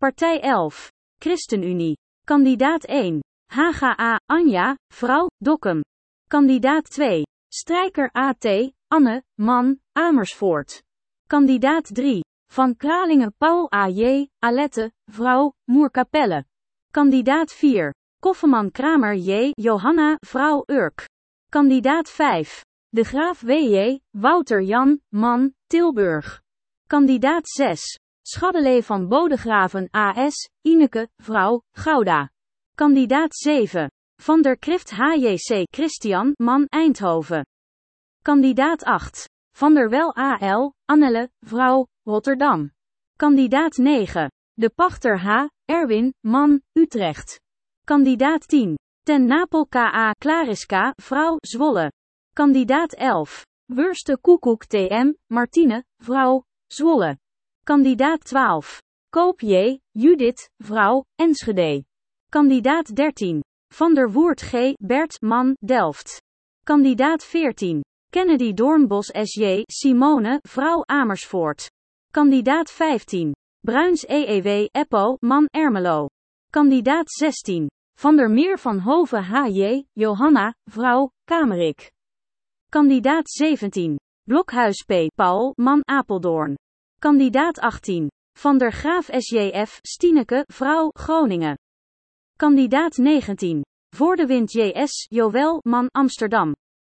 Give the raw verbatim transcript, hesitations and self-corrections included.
Partij elf. ChristenUnie. Kandidaat één. H G A, Anja, vrouw, Dokkum. Kandidaat twee. Strijker A T, Anne, man, Amersfoort. Kandidaat drie. Van Kralingen Paul A J, Alette, vrouw, Moerkapelle. Kandidaat vier. Koffeman Kramer J, Johanna, vrouw, Urk. Kandidaat vijf. De Graaf W J, Wouter Jan, man, Tilburg. Kandidaat zes. Schaddelee van Bodegraven A S, Ineke, vrouw, Gouda. Kandidaat zeven. Van der Krift H J C Christian, man, Eindhoven. Kandidaat acht. Van der Wel A L, Annelle, vrouw, Rotterdam. Kandidaat negen. De Pachter H. Erwin, man, Utrecht. Kandidaat tien. Ten Napel K A Clariska, vrouw, Zwolle. Kandidaat elf. Wurste Koekoek T M, Martine, vrouw, Zwolle. Kandidaat twaalf. Koop J. Judith, vrouw, Enschede. Kandidaat dertien. Van der Woert G. Bert, man, Delft. Kandidaat veertien. Kennedy Doornbos S J. Simone, vrouw, Amersfoort. Kandidaat vijftien. Bruins E E W. Eppo, man, Ermelo. Kandidaat zestien. Van der Meer van Hoven H J. Johanna, vrouw, Kamerik. Kandidaat zeventien. Blokhuis P. Paul, man, Apeldoorn. Kandidaat achttien. Van der Graaf S J F. Stieneke, vrouw, Groningen. Kandidaat negentien. Voordewind J S. Joël, man, Amsterdam.